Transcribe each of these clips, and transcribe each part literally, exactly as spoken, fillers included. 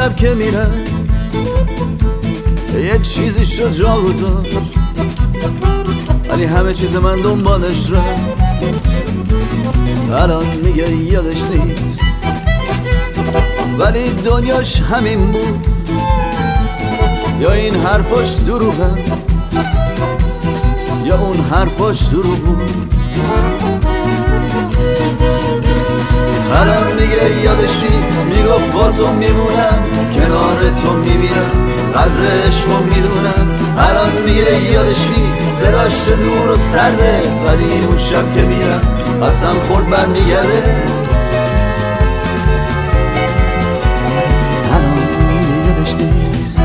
شب که میره یه چیزی شد جا گذاشت، ولی همه چیز من دنبالش را. الان میگه یادش نیست، ولی دنیاش همین بود. یا این حرفاش دروغه یا اون حرفاش دروغ بود. الان میگه یادش نیست، میگفت با تو میمونم، کنار تو میمیرم، قدر عشقو میدونم. الان میگه یادش نیست، صداش دور و سرده، ولی اون شب که میرم قسم خورد برمیگرده. الان میگه یادش نیست.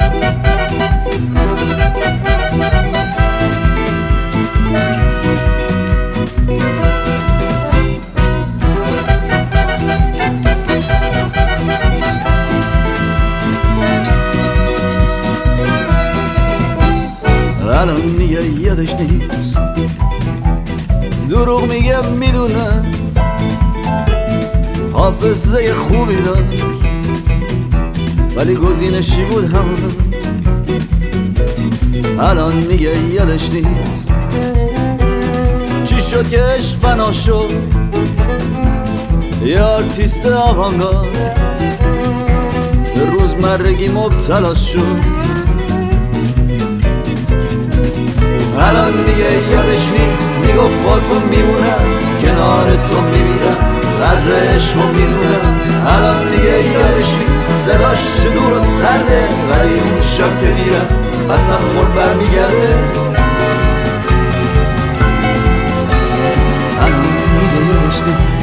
الان میگه یادش نیست، دروغ میگه میدونم، حافظه خوبی داشت ولی گزینشی بود همون. الان میگه یادش نیست چی شد که عشق فنا شد، یه آرتیست آوانگارد به روزمرگی مبتلا شد. الان میگه یادش نیست، میگفت با تو میمونم، کنار تو میمیرم، قدر عشقو میدونم. الان میگه یادش نیست، صداش دور و سرده، ولی اون شب که میرم قسم خورد برمیگرده. الان میگه یادش نیست.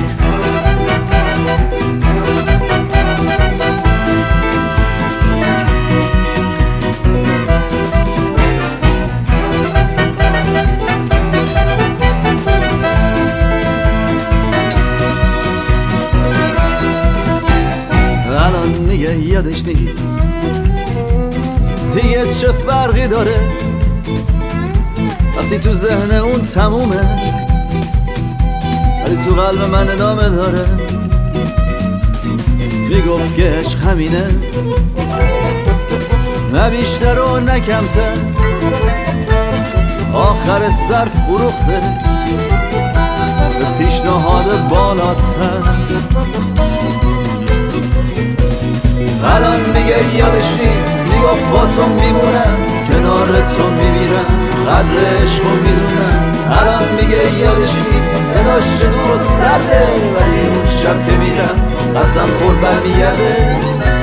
الان میگه یادش نیست، دیگه چه فرقی داره وقتی تو ذهن اون تمومه، ولی تو قلب من ادامه داره. میگفت که عشق همینه، نه بیشتر و نه کمتر، آخر سر فروخته به پیشنهاد بالاتر. الان میگه یادش نیست، میگفت با تو میمونم، کنار تو میمیرم، قدر عشقو میدونم. الان میگه یادش نیست، صداش دور و سرده، ولی اون شب که میرم قسم خورد برمیگرده.